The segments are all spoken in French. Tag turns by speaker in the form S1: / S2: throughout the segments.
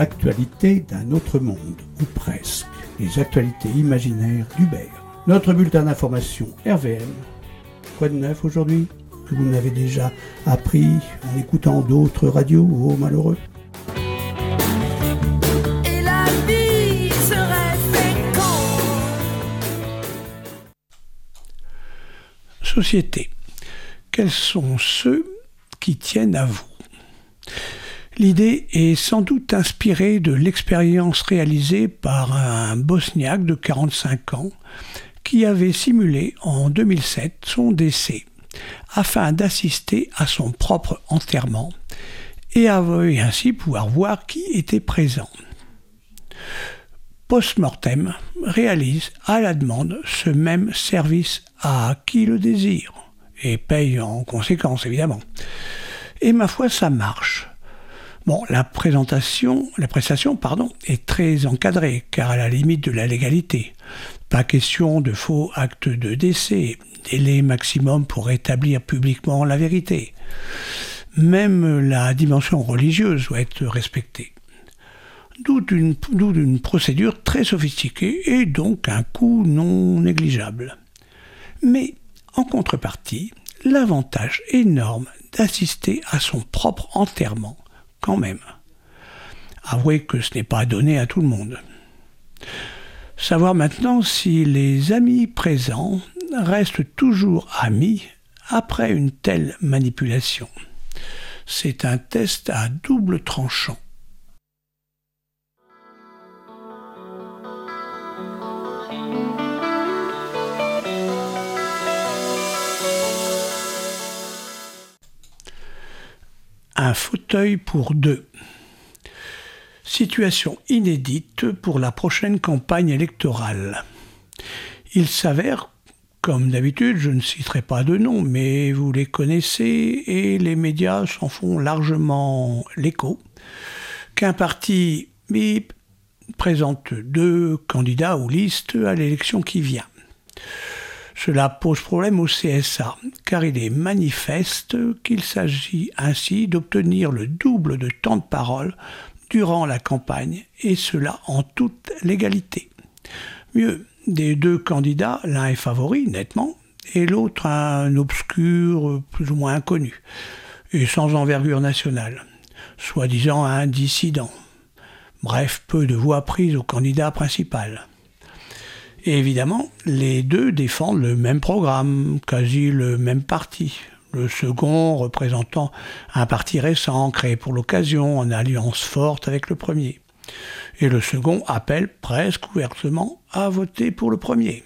S1: actualités d'un autre monde, ou presque, les actualités imaginaires d'Hubert. Notre bulletin d'information RVM. Quoi de neuf aujourd'hui que vous n'avez déjà appris en écoutant d'autres radios, ô malheureux?
S2: Et la vie serait féconde.
S3: Société. Quels sont ceux qui tiennent à vous? L'idée est sans doute inspirée de l'expérience réalisée par un Bosniaque de 45 ans qui avait simulé en 2007 son décès afin d'assister à son propre enterrement et ainsi pouvoir voir qui était présent. Post-mortem réalise à la demande ce même service à qui le désire et paye en conséquence évidemment. Et ma foi, ça marche. Bon, la prestation est très encadrée, car à la limite de la légalité. Pas question de faux actes de décès, délai maximum pour établir publiquement la vérité. Même la dimension religieuse doit être respectée. D'où d'une procédure très sophistiquée et donc un coût non négligeable. Mais en contrepartie, l'avantage énorme d'assister à son propre enterrement, quand même. Avouez que ce n'est pas donné à tout le monde. Savoir maintenant si les amis présents restent toujours amis après une telle manipulation. C'est un test à double tranchant. Un fauteuil pour deux. Situation inédite pour la prochaine campagne électorale. Il s'avère, comme d'habitude, je ne citerai pas de nom, mais vous les connaissez et les médias s'en font largement l'écho, qu'un parti présente deux candidats ou listes à l'élection qui vient. Cela pose problème au CSA, car il est manifeste qu'il s'agit ainsi d'obtenir le double de temps de parole durant la campagne, et cela en toute légalité. Mieux, des deux candidats, l'un est favori, nettement, et l'autre un obscur, plus ou moins inconnu, et sans envergure nationale, soi-disant un dissident. Bref, peu de voix prises au candidat principal. Et évidemment, les deux défendent le même programme, quasi le même parti. Le second représentant un parti récent, créé pour l'occasion, en alliance forte avec le premier. Et le second appelle presque ouvertement à voter pour le premier.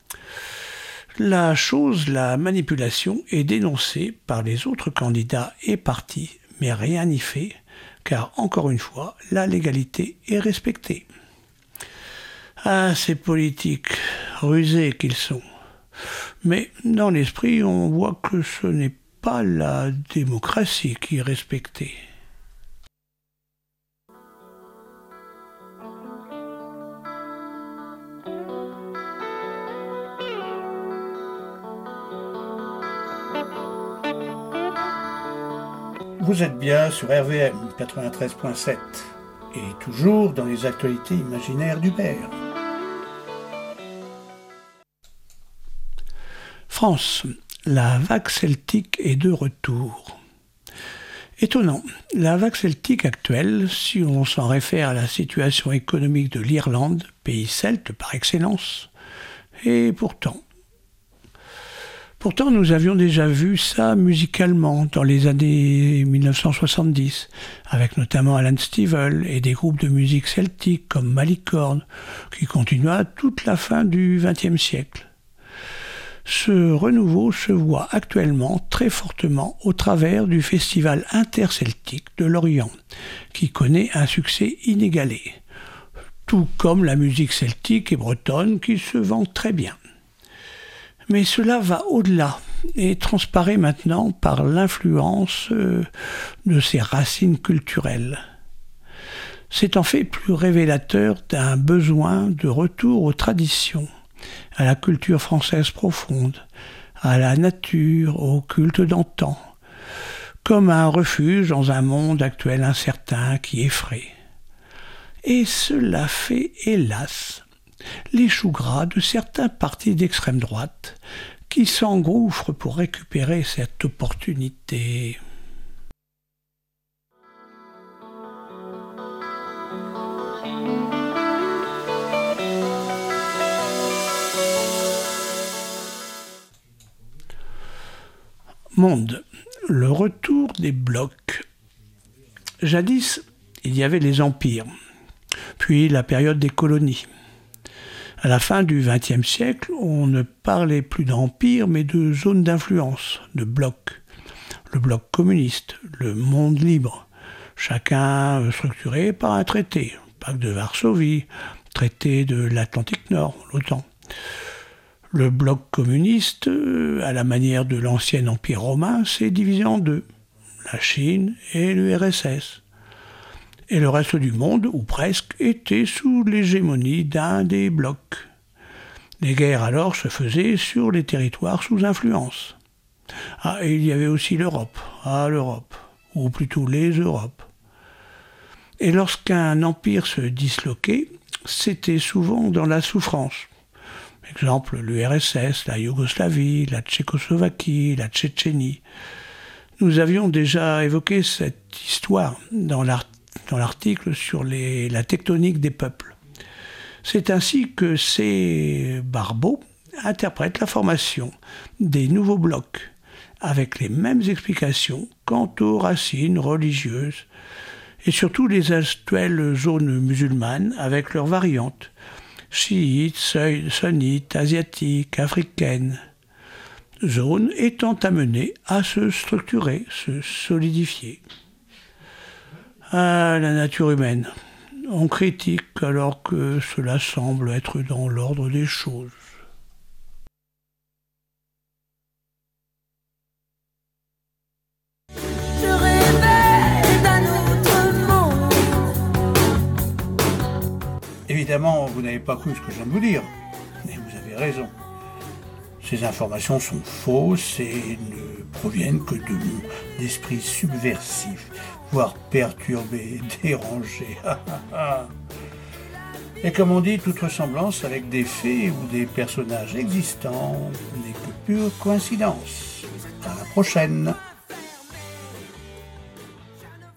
S3: La manipulation, est dénoncée par les autres candidats et partis, mais rien n'y fait, car encore une fois, la légalité est respectée. Ah, ces politiques, rusés qu'ils sont. Mais dans l'esprit, on voit que ce n'est pas la démocratie qui est respectée.
S1: Vous êtes bien sur RVM 93.7 et toujours dans les actualités imaginaires d'Hubert.
S3: France, la vague celtique est de retour. Étonnant, la vague celtique actuelle, si on s'en réfère à la situation économique de l'Irlande, pays celte par excellence, et pourtant, nous avions déjà vu ça musicalement dans les années 1970, avec notamment Alan Stivell et des groupes de musique celtique comme Malicorne, qui continua toute la fin du XXe siècle. Ce renouveau se voit actuellement très fortement au travers du Festival interceltique de Lorient, qui connaît un succès inégalé, tout comme la musique celtique et bretonne qui se vend très bien. Mais cela va au-delà et transparaît maintenant par l'influence de ses racines culturelles. C'est en fait plus révélateur d'un besoin de retour aux traditions, à la culture française profonde, à la nature, au culte d'antan, comme un refuge dans un monde actuel incertain qui effraie. Et cela fait, hélas, les choux gras de certains partis d'extrême droite qui s'engouffrent pour récupérer cette opportunité. Monde, le retour des blocs. Jadis, il y avait les empires, puis la période des colonies. À la fin du XXe siècle, on ne parlait plus d'empire, mais de zones d'influence, de blocs. Le bloc communiste, le monde libre, chacun structuré par un traité, pacte de Varsovie, traité de l'Atlantique Nord, l'OTAN. Le bloc communiste, à la manière de l'ancien empire romain, s'est divisé en deux, la Chine et l'URSS. Et le reste du monde, ou presque, était sous l'hégémonie d'un des blocs. Les guerres alors se faisaient sur les territoires sous influence. Ah, et il y avait aussi l'Europe, ou plutôt les Europes. Et lorsqu'un empire se disloquait, c'était souvent dans la souffrance. Exemple, l'URSS, la Yougoslavie, la Tchécoslovaquie, la Tchétchénie. Nous avions déjà évoqué cette histoire dans l'article sur la tectonique des peuples. C'est ainsi que ces barbeaux interprètent la formation des nouveaux blocs, avec les mêmes explications quant aux racines religieuses, et surtout les actuelles zones musulmanes avec leurs variantes, chiites, sunnites, asiatiques, africaines, zones étant amenées à se structurer, se solidifier. Ah, la nature humaine. On critique alors que cela semble être dans l'ordre des choses.
S2: Je rêvais d'un autre monde.
S1: Évidemment, vous n'avez pas cru ce que je viens de vous dire, mais vous avez raison. Ces informations sont fausses et ne proviennent que de mon esprit subversif, voire perturbé, dérangé. Et comme on dit, toute ressemblance avec des faits ou des personnages existants n'est que pure coïncidence. À la prochaine.